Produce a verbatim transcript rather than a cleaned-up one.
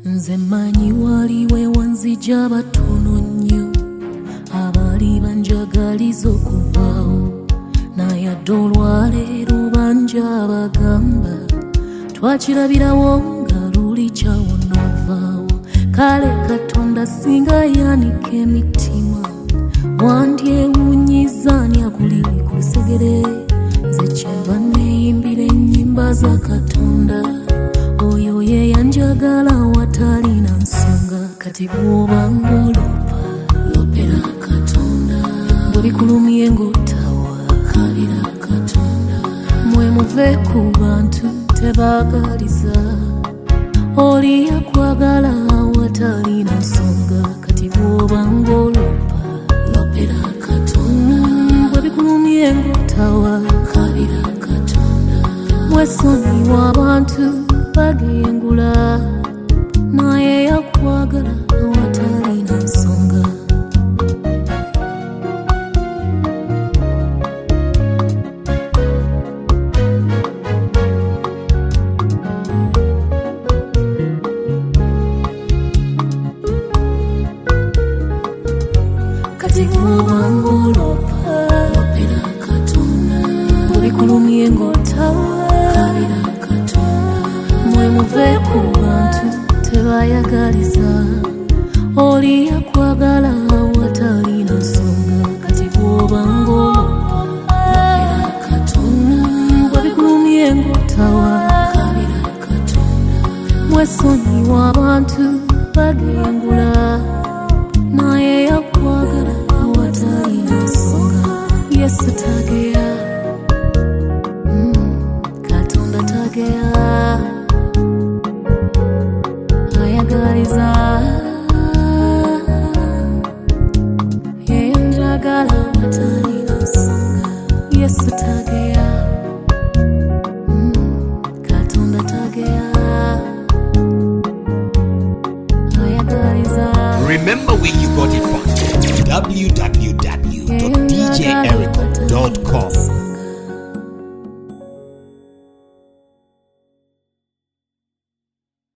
Nze manyi waliwe wanzija batono nnyo abali banjagaliza okuvaawo naye adde olwaleero banja bagamba twakirabirawo nga luli kyawonoovaawo kale Katonda singa yanika emitima wandyewunyiza ani akuli ku lusegere nze kyenva neeyimbira ennyimba za Katonda oyo ye yanjagala watalina nsonga kati bw'obanga olopa lopera Katonda bwe bikulumye ng'otawa kalira Katonda mwe muve ku bantu tebaagaliza oli yakwagala watalina nsonga kati bw'obanga olopa lopera Katonda bwe bikulumye ng'otawa kalira Katonda mwesonyi w'abantu bagengula naye yakwagala watalina nsonga kati bw'obanga olopa lopera Katonda bwe bikulumye ng'otawa kalira muve ku bantu tebayagaliza oli yakwagala watalina nsonga kati bw'obanga olopa lopera Katonda bwe bikulumye ng'otawa kalira Katonda mwesonyi w'abantu bagengula naye yakwagala watalina nsonga Yesu tageya mm, Katonda tageya ayagaliza yenjagala watalina nsonga Yesu tageya mm, Katonda tageya ayagaliza. Remember where you got it from. w w w dot d j erico dot com